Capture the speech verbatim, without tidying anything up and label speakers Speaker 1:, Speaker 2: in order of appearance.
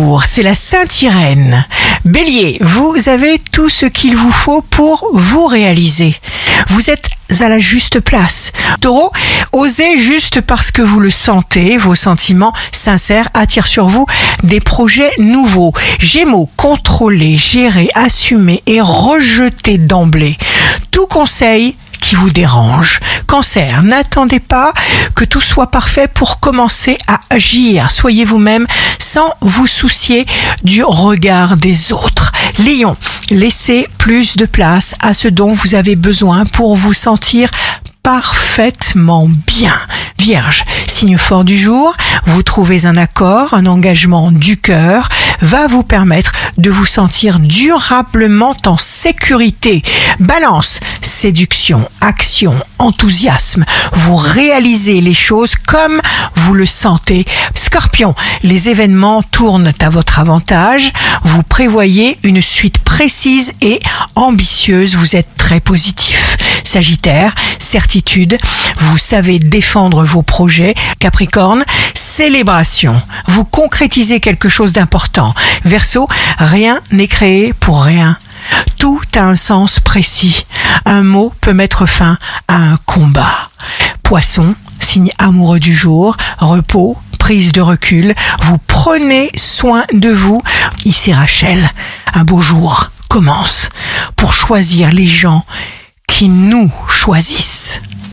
Speaker 1: jour, c'est la Sainte Irène. Bélier, vous avez tout ce qu'il vous faut pour vous réaliser. Vous êtes à la juste place. Taureau, osez juste parce que vous le sentez, vos sentiments sincères attirent sur vous des projets nouveaux. Gémeaux, contrôlez, gérez, assumez et rejetez d'emblée tout conseil qui vous dérange. Cancer, n'attendez pas que tout soit parfait pour commencer à agir. Soyez vous-même sans vous soucier du regard des autres. Lion, laissez plus de place à ce dont vous avez besoin pour vous sentir parfaitement bien. Vierge, signe fort du jour, vous trouvez un accord, un engagement du cœur va vous permettre de vous sentir durablement en sécurité. Balance, séduction, action, enthousiasme, vous réalisez les choses comme vous le sentez. Scorpion, les événements tournent à votre avantage, vous prévoyez une suite précise et ambitieuse, vous êtes très positif. Sagittaire, certitude, vous savez défendre vos projets. Capricorne, célébration, vous concrétisez quelque chose d'important. Verseau, rien n'est créé pour rien. Tout a un sens précis. Un mot peut mettre fin à un combat. Poisson, signe amoureux du jour, repos, prise de recul, vous prenez soin de vous. Ici Rachel, un beau jour commence pour choisir les gens qui nous choisissent.